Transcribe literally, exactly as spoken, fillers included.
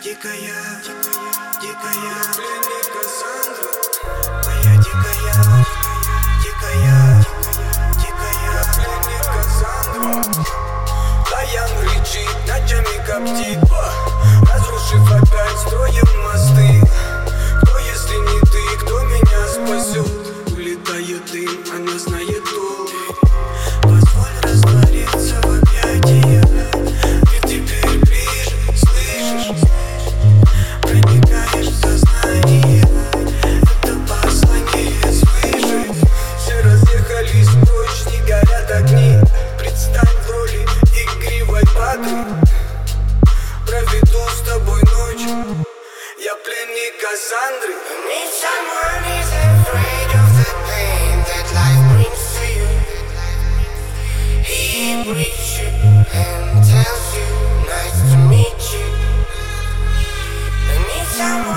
Дикая, дикая, пленник Кассандры. Моя дикая, дикая, дикая, пленник Кассандры. Лаян кричит, ночами коптит, разрушив опять, строим мосты. Кто, если не ты, кто меня спасет? Улетает дым, она знает толк. Позволь раствориться в объятиях. Ты теперь ближе, слышишь? Проникаешь в сознание. Это послание свыше. Все разъехались прочь, не горят огни. Представь в роли игривой паты. Проведу с тобой ночь. Я пленник Кассандры. Need someone who's afraid of the pain that life brings to you. He greets you and tells you nice to meet you. I need someone